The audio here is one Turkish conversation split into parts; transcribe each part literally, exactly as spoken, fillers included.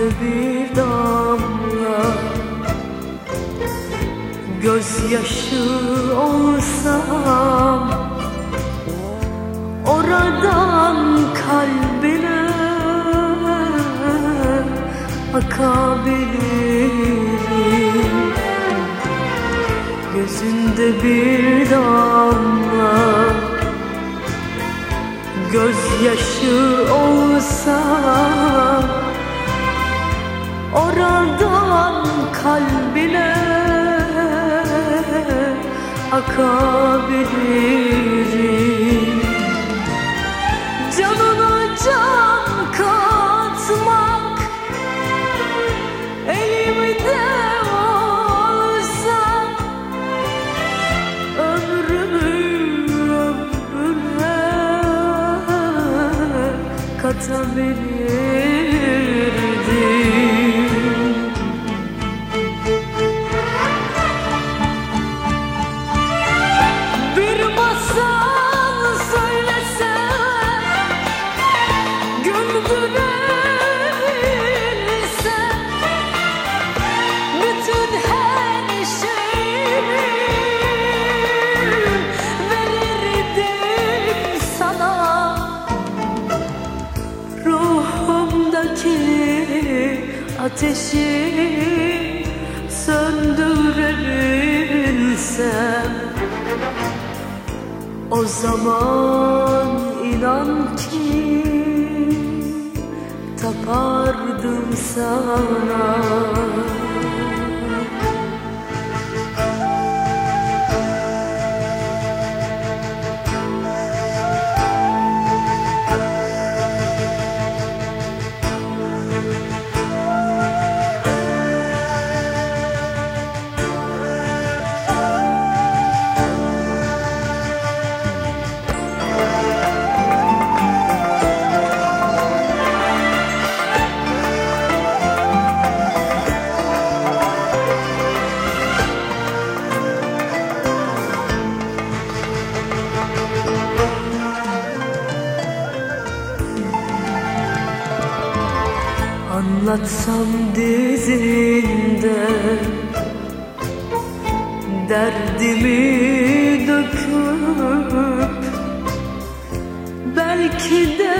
Gözünde bir damla gözyaşı olsam, oradan kalbine akabilirim. Gözünde bir damla gözyaşı olsa, oradan kalbine akabilirim. Canına can katmak elimde olsa, ömrümü ömrüne katabilirdim. Bir masal söylesem, güldürebilsem, bütün her şeyimi verirdim sana. Ruhumdaki ateşi söndürebilsem, o zaman inan ki tapardım sana. Anlatsam dizinde derdimi döküp, belki de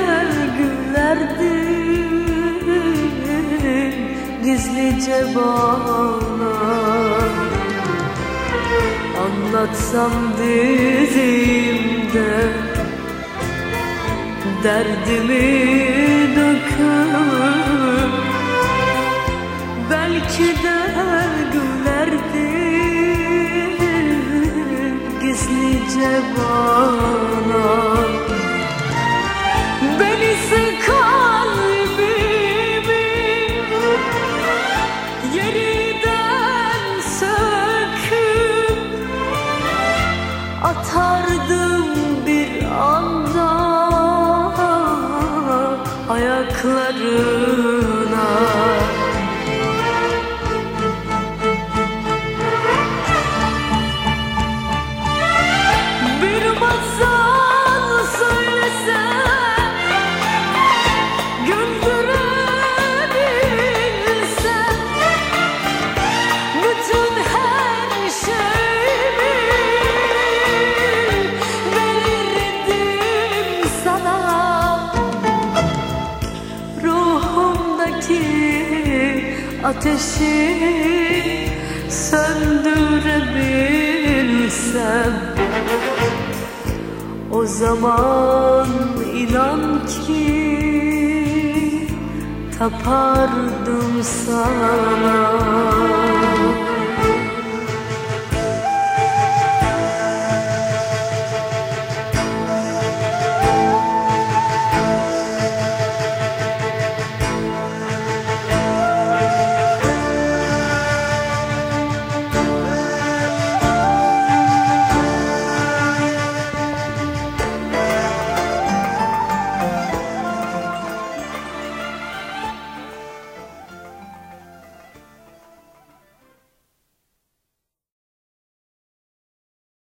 gülerdim gizlice bana. Anlatsam dizimde derdimi döküp, belki de gülerdim gizlice bana. Ben ise kalbimi yeniden söküp atardım bir anda ayaklarına. Bir masal söylesem, güldürebilsem, bütün her şeyimi verirdim sana. Ruhumdaki ateşi söndürebilsem, o zaman inan ki tapardım sana.